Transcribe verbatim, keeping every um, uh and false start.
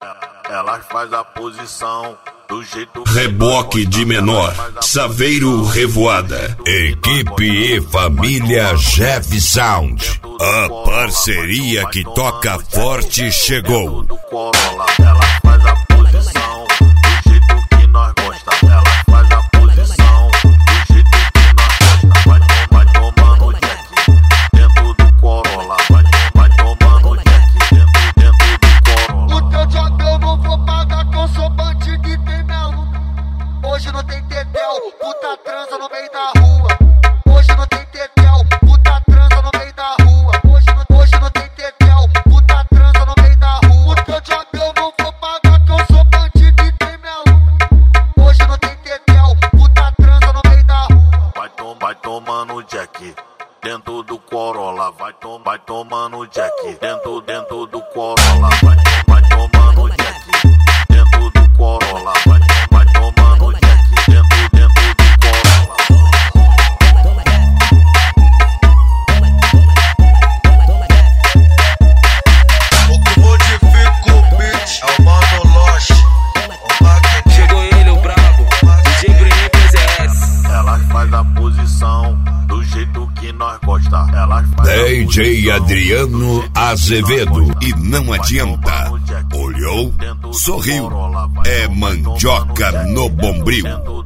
Ela faz a posição do jeito Reboque de menor, Saveiro Revoada. Equipe e família Jeff Sound. A parceria que toca forte chegou. Ela faz a posição do jeito que nós gosta. Ela faz a posição do jeito que nós gosta. Vai, vai tomando Jack dentro do Corolla. Vai, vai tomando Jack dentro, dentro do Corolla. O teu job eu não vou pagar, que eu sou bandido e tem minha luta. Hoje não tem tetel, puta transa no meio da rua. Hoje não tem tetel, puta transa no meio da rua. Hoje não, hoje não tem tetel, puta transa no meio da rua. O teu job eu não vou pagar, que eu sou bandido e tem minha luta. Hoje não tem tetel, puta transa no meio da rua. Vai, tom, vai tomando Jack dentro do Corolla. Vai, tom, vai tomando Jack dentro, dentro do Corolla. Vai, vai tomando Jack dentro do Corolla. Vai, vai tomando Jack dentro, dentro do Corolla. O que modifica o beat é o Mano Lost. Chegou ele, o brabo, D J Bruninho P S. Ela faz a posição do jeito que nós gosta. Ela faz D J Adriano Azevedo. E não adianta. Olhou, sorriu. É mandioca no bombril.